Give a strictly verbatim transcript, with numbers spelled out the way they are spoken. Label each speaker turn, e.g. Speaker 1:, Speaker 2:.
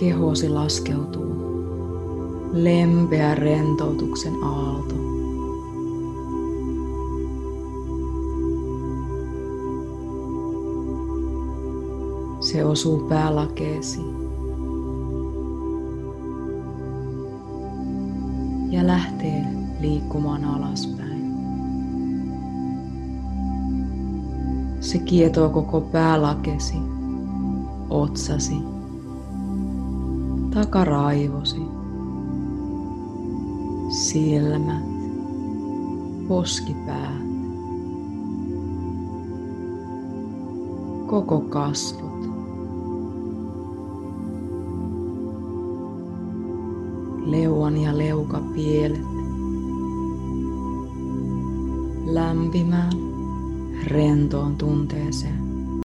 Speaker 1: Kehosi laskeutuu lempeä rentoutuksen aalto. Se osuu päälakeesi ja lähtee liikkumaan alaspäin. Se kietoo koko päälakesi, otsasi, takaraivosi, silmät, poskipäät, koko kasvot. Leuan ja leukapielet lämpimään, rentoon tunteeseen.